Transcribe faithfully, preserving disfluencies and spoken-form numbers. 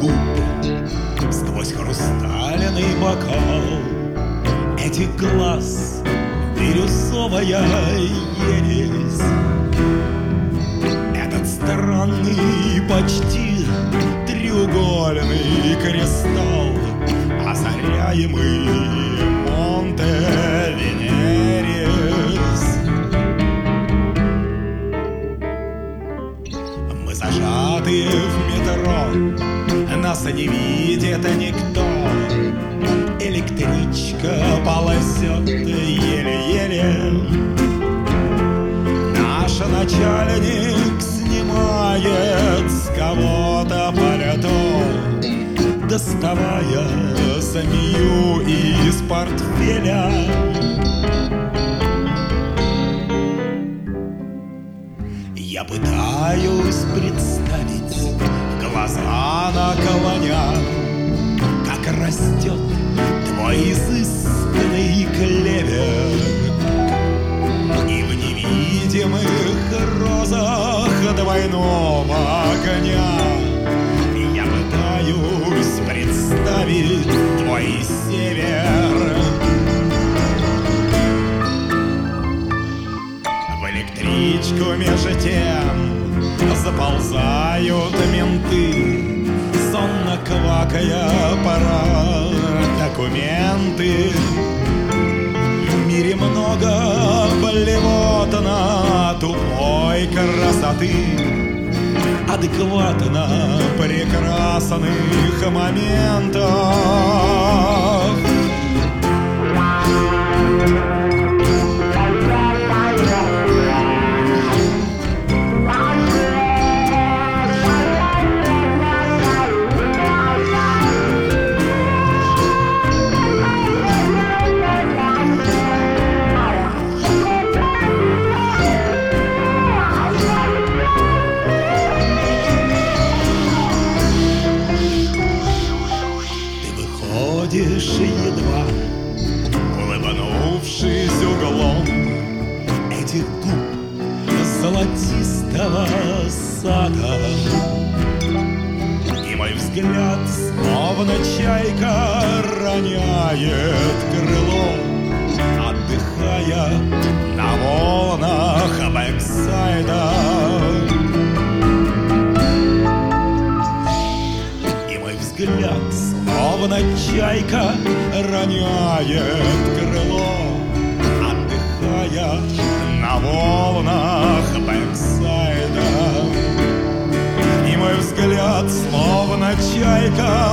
губ, сквозь хрустальный бокал этих глаз бирюзовая ересь. Этот странный, почти треугольный кристалл, озаряемый Монте-Венерес. Мы зажаты в метро, нас не видит никто. Электричка полосет еле-еле. Наш начальник снимает с кого-то пальто, доставая змею из портфеля. Я пытаюсь представить, глаза наклоня, как растет твой изысканный клевер, и в невидимых розах двойного огня я пытаюсь представить твой север. В электричку между тем заползают менты, сонно квакая пора документы. В мире много блевотно тупой красоты, адекватно прекрасных моментов. Едва улыбнувшись углом этих губ золотистого сада, и мой взгляд, словно чайка, роняет крыло, отдыхая на волнах бэксайда. И мой взгляд, словно чайка, роняет крыло, отдыхая на волнах бэксайда. И мой взгляд, словно чайка,